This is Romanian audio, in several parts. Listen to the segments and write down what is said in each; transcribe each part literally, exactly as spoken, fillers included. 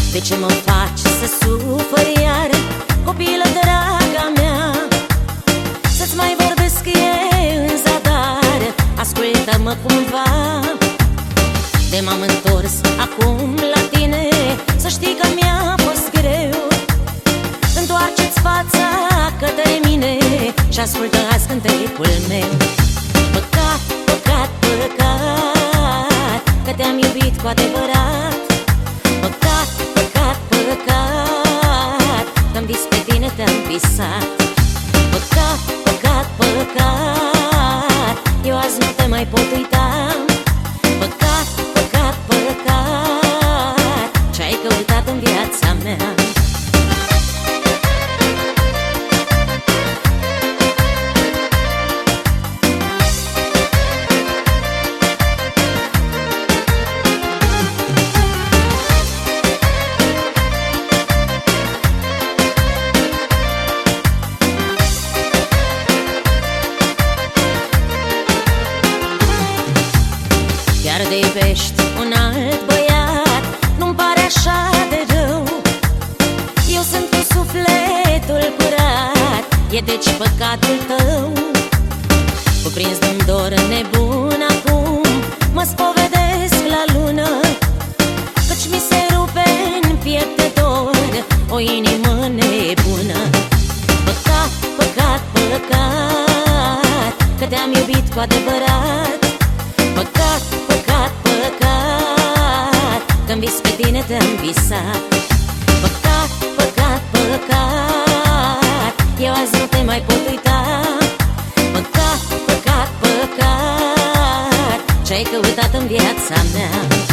De ce mă faci să sufăr iar, copilă draga mea? Să-ți mai vorbesc e în zadar, ascultă-mă cumva. De m-am întors acum la tine, să știi că mi-a fost greu. Întoarce-ți fața către mine și ascultă azi cântecul meu. Păcat, păcat, păcat, că te-am iubit cu adevărat. Păcat, păcat, păcat, că-mi vis pe tine te-am visat. Păcat, păcat, păcat, eu azi nu te mai pot uita. Păcat, păcat, păcat, ce-ai căutat în viața mea. Chiar de iubești un alt băiat, nu-mi pare așa de rău. Eu sunt cu sufletul curat, e deci păcatul tău. Cuprins de-mi dor nebun acum, mă spovedesc la lună, căci mi se rupe în piept de dor o inimă nebună. Păcat, păcat, păcat, că te-am iubit cu adevărat. Păcat, păcat, păcat, că-mi vis pe tine te-am visat. Păcat, păcat, păcat, eu azi nu te mai pot uita. Păcat, păcat, păcat, ce-ai căutat în viața mea.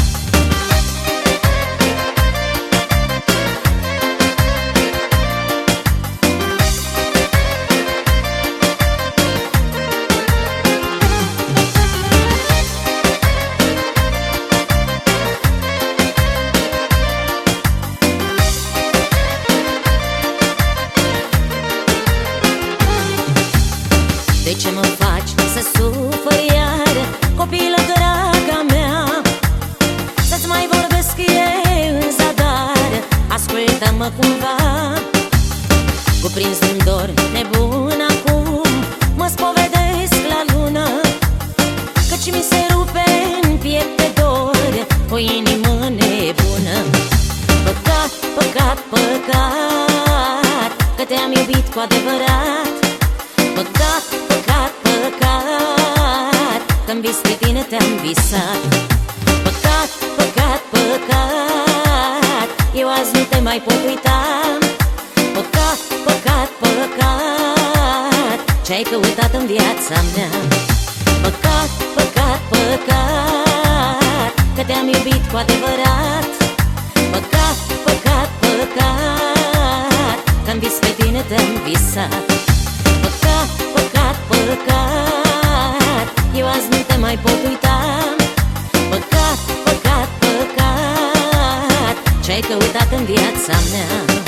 De ce mă faci să sufăr iar, copilă draga mea? Să-ți mai vorbesc e în zadar, ascultă-mă cumva. Cuprins în dor nebun acum, mă spovedesc la lună, căci mi se rupe în piept de dor o inimă nebună. Păcat, păcat, păcat, că te-am iubit cu adevărat. Păcat, păcat, păcat, că-mi vis pe tine te-am visat. Păcat, păcat, păcat, eu azi nu te mai pot uita. Păcat, păcat, păcat, ce-ai căutat în viața mea. Păcat, păcat, păcat, că te-am iubit cu adevărat. Păcat, păcat, păcat, că-mi vis pe tine te-am visat. Păcat, păcat, păcat, eu azi nu te mai pot uita. Păcat, păcat, păcat, ce-ai căutat în viața mea.